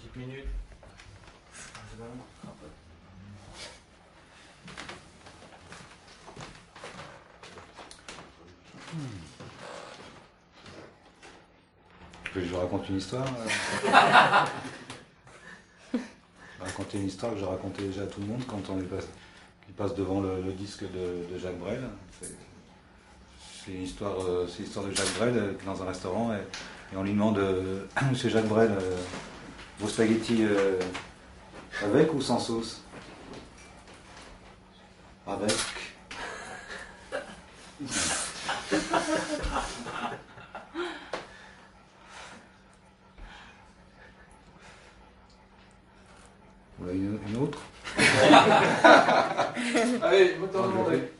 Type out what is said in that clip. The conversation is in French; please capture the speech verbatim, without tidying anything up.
petite minute. Je vous raconte une histoire. Euh... je vais raconter une histoire que j'ai racontée déjà à tout le monde quand on est passé, qui passe devant le, le disque de, de Jacques Brel. C'est l'histoire euh, l'histoire de Jacques Brel euh, dans un restaurant et, et on lui demande euh, Monsieur Jacques Brel, euh, vos spaghettis euh, avec ou sans sauce? Avec. Vous voulez une, une autre? Allez, vous t'en demandez.